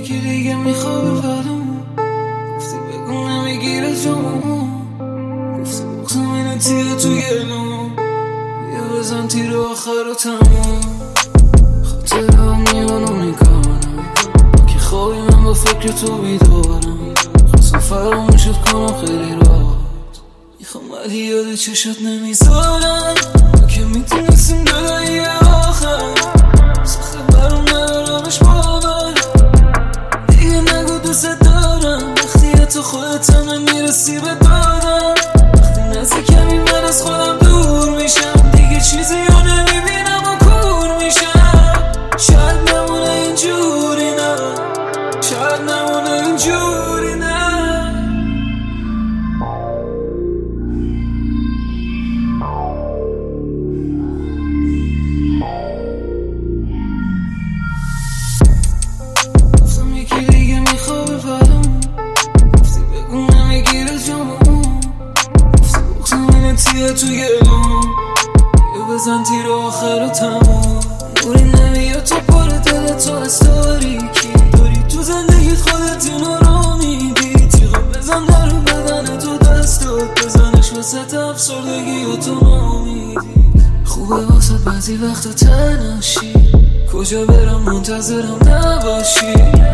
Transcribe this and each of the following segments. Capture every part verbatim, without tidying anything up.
یکی دیگه میخوابه برامون. گفتی بگو نمیگیره جامون، گفتی بغزم اینه تیه تو گلوم، بیا بزن تیر آخر و تموم. خاطر هم میانو میکنم که خوابی من با فکر تو بیدارم. خواستم فراموشت کنم خیلی راحت، میخوام ولی یاد چشات نمیذارم. ما که میتونستیم جدایی آخر، سخته برام ندارمش باور. دیگه نگو دوست دارم وقتی تو خودت هم نمیرسی به دادم. وقتی نزدیکمی من از خودم دور میشم، دیگه چیزی رو نمیبینم و کور میشم. شاید نمونه اینجوری، نه شاید نمونه اینجوری، نه. گفتم یکی دیگه میخوابه برامون، گفتی بگو نمیگیره جامون، گفتی بغزم اینه تیه تو گلوم، بیا بزن تیر آخر و تموم. نوری نمیاد تو پر دل تو از تاریکی، داری تو زندگیت خودت اینو رو میدی. تیغا بزن در بدن تو دستات، بزنش وسط افسردگی و تو نامیدی. خوبه واسه بعضی وقتا تنهاشی، کجا برم منتظرم نباشی.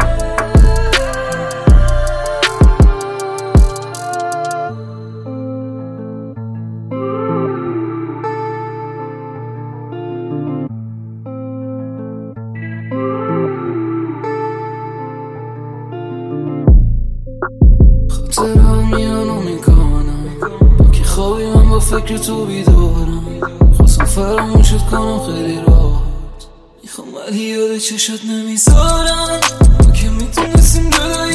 خاطر هم میانو میکنم که خوابی من با فکر تو بیدارم. خواستم فراموشت کنم خیلی راحت، میخوام ولی یاد چشات نمیذارم. ما که میتونستیم جدایی